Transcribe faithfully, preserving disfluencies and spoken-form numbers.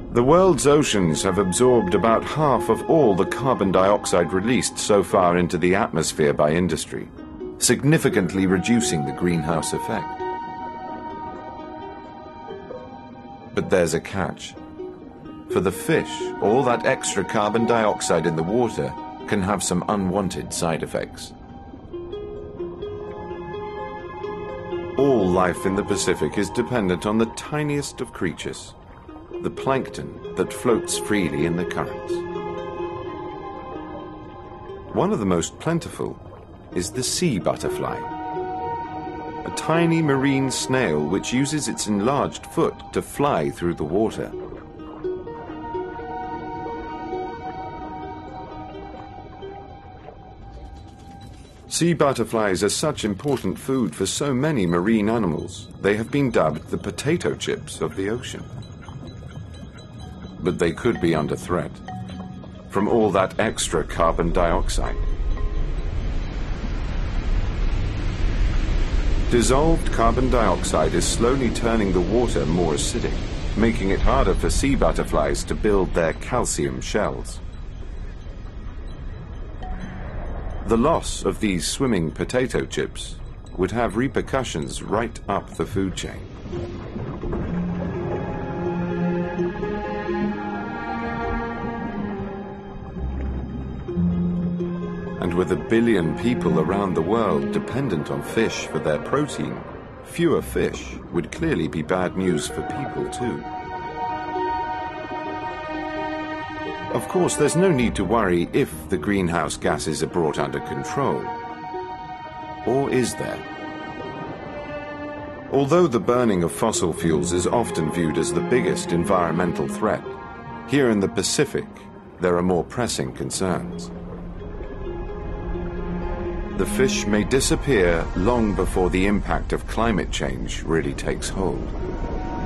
The world's oceans have absorbed about half of all the carbon dioxide released so far into the atmosphere by industry, significantly reducing the greenhouse effect. But there's a catch. For the fish, all that extra carbon dioxide in the water can have some unwanted side effects. All life in the Pacific is dependent on the tiniest of creatures, the plankton that floats freely in the currents. One of the most plentiful is the sea butterfly, a tiny marine snail which uses its enlarged foot to fly through the water. Sea butterflies are such important food for so many marine animals, they have been dubbed the potato chips of the ocean. But they could be under threat from all that extra carbon dioxide. Dissolved carbon dioxide is slowly turning the water more acidic, making it harder for sea butterflies to build their calcium shells. The loss of these swimming potato chips would have repercussions right up the food chain. And with a billion people around the world dependent on fish for their protein, fewer fish would clearly be bad news for people too. Of course, there's no need to worry if the greenhouse gases are brought under control. Or is there? Although the burning of fossil fuels is often viewed as the biggest environmental threat, here in the Pacific, there are more pressing concerns. The fish may disappear long before the impact of climate change really takes hold.